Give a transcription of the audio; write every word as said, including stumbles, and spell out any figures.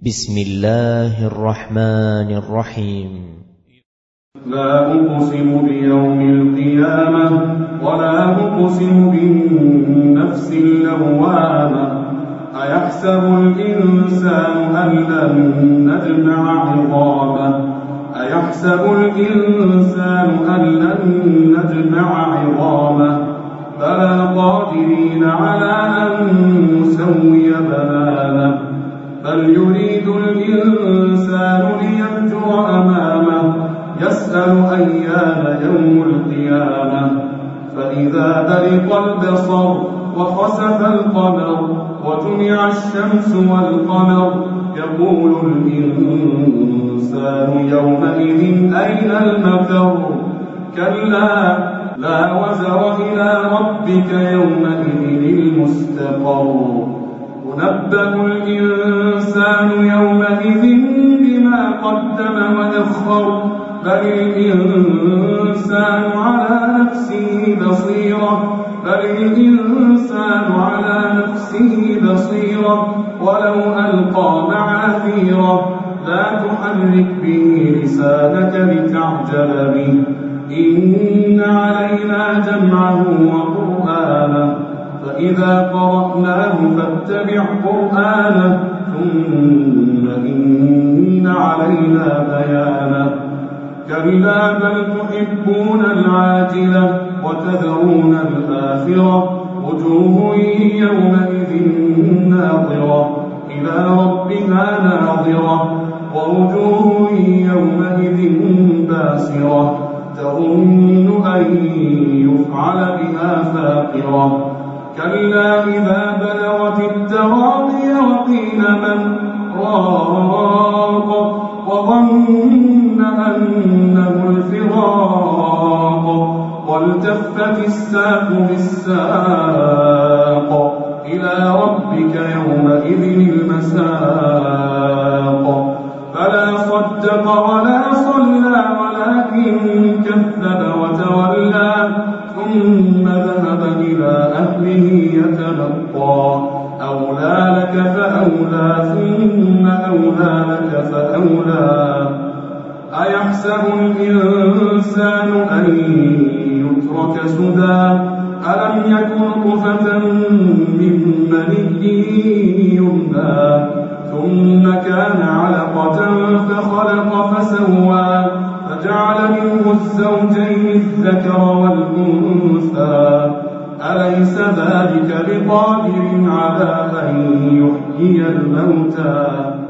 بسم الله الرحمن الرحيم. لا أقسم بيوم القيامة ولا أقسم بالنفس اللوامة أيحسب الإنسان أن لن نجمع عظامه أيحسب الإنسان أن لن نجمع عظامه بلى قادرين على أن نسوي بنانه بل يريد الإنسان ليفجر أمامه يسأل أيان يوم القيامة فإذا برق البصر وخسف القمر وجمع الشمس والقمر يقول الإنسان يومئذ أين المفر كلا لا وزر إلى ربك يومئذ المستقر ينبأ الإنسان يومئذ بما قدم وأخر بل الإنسان على نفسه بصيرة بل الإنسان على نفسه بصيرة ولو ألقى معاذيره لا تحرك به لسانك لتعجل به إن علينا جمعه وقرآنه فإذا قرأناه فاتبع قرآنه ثم إن علينا بيانه كلا بل تحبون العاجلة وتذرون الآخرة وجوه يومئذ ناظرة إلى ربها ناظرة ووجوه يومئذ باسرة تظن أن يفعل بها فاقرة كلا إذا بلغت التراقي وقيل من راق وظن أنه الفراق والتفت الساق بالساق إلى ربك يومئذ المساق فلا صدق ولا صلى ولكن كذب وتولى ثم ذهب إلى أهله يتمطى أولى لك فأولى ثم أولى لك فأولى أيحسب الإنسان أن يترك سدى ألم يكن نطفة من مني يمنى ثم كان علقة فخلق فسوى فجعل منه الزوجين الذكر والأنثى أليس ذلك بقادر على أن يحيي الموتى